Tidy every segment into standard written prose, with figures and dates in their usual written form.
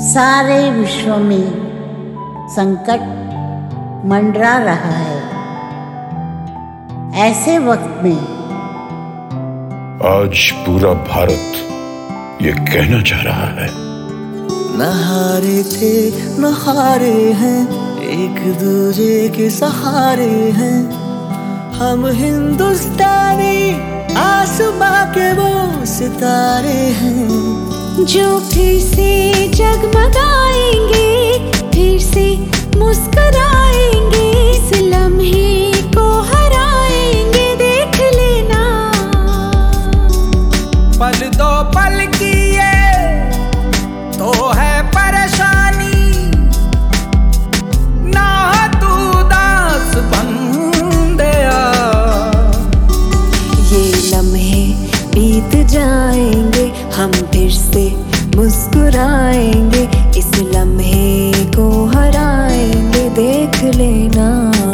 सारे विश्व में संकट मंडरा रहा है। ऐसे वक्त में आज पूरा भारत ये कहना चाह रहा है, न हारे थे न हारे हैं, एक दूजे के सहारे हैं। हम हिंदुस्तानी आसमां के वो सितारे हैं जो फिर से जगमगाएंगे, फिर से मुस्कुराएंगे, इस लम्हे को हराएंगे, देख लेना। पल दो पल की ये तो है परेशानी, ना तू दास बंदेया। ये लम्हे बीत जाएंगे, हम फिर से मुस्कुराएंगे, इस लम्हे को हराएंगे, देख लेना।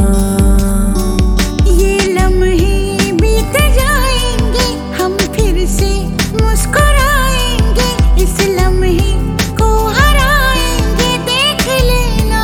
ये लम्हे बीत जाएंगे, हम फिर से मुस्कुराएंगे, इस लम्हे को हराएंगे, देख लेना।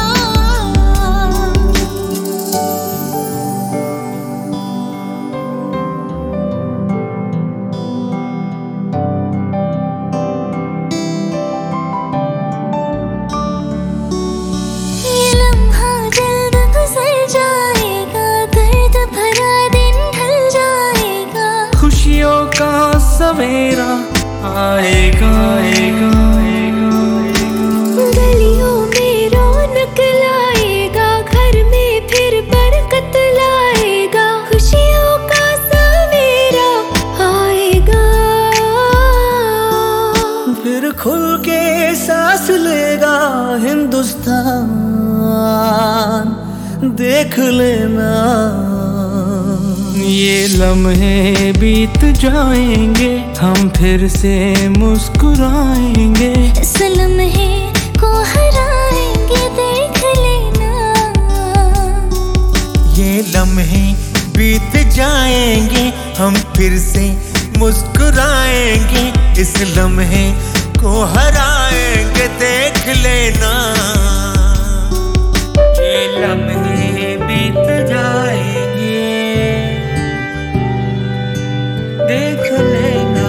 खुशियों का सवेरा आएगा, आएगा, आएगा, आएगा। गलियों में रौनक लाएगा, घर में फिर बरकत लाएगा, खुशियों का सवेरा आएगा। फिर खुल के सांस लेगा हिंदुस्तान, देख लेना। ये लम्हे बीत जाएंगे, हम फिर से मुस्कुराएंगे, इस लम्हे को हराएंगे, देख लेना। ये लम्हे बीत जाएंगे, हम फिर से मुस्कुराएंगे, इस लम्हे को हराएंगे, देख लेना। ये लम्हे बीत जाएंगे, देख लेना।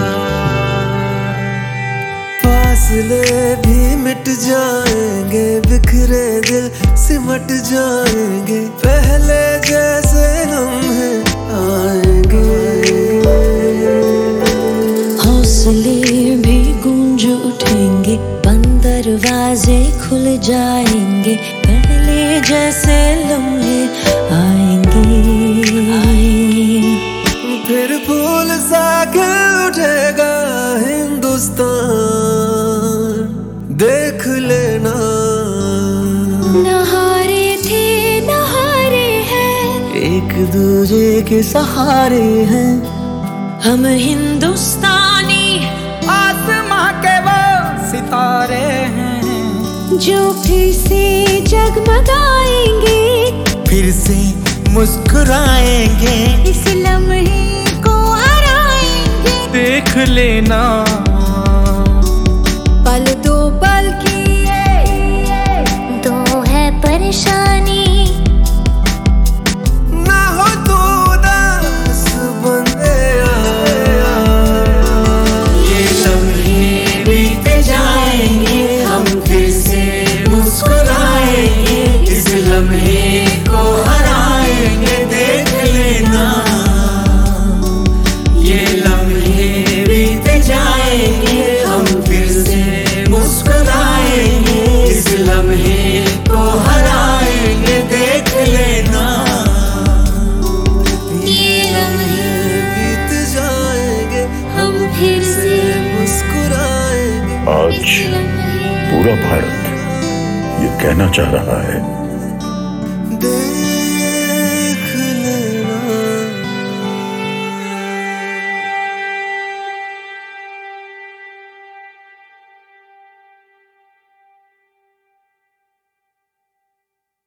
फासले भी मिट जाएंगे, बिखरे दिल सिमट जाएंगे, पहले जैसे लम्हे आएंगे। हौसले भी गूंज उठेंगे, बंद दरवाजे खुल जाएंगे, पहले जैसे लम्हे आएंगे। फिर फूल सा खिल उठेगा हिंदुस्तान, देख लेना। न हारे थे न हारे हैं, एक दूजे के सहारे हैं। हम हिंदुस्तानी आसमां के वो सितारे हैं जो फिर से जगमगाएंगे, फिर से मुस्कुराएंगे, इस लम्हे को हराएंगे, देख लेना। पल दो पल की ये तो है परेशानी, ना हो तू दास बंदेया। ये लम्हे बीत जाएंगे, हम फिर से मुस्कुराएंगे, इस लम्हे को हराएंगे, देख लेना। ये लम्हे बीत जाएंगे, हम फिर से मुस्कुराएंगे, इस लम्हे को हराएंगे, देख लेना। ये लम्हे बीत जाएंगे, हम फिर से मुस्कुराएंगे। आज पूरा भारत ये कहना चाह रहा है, देख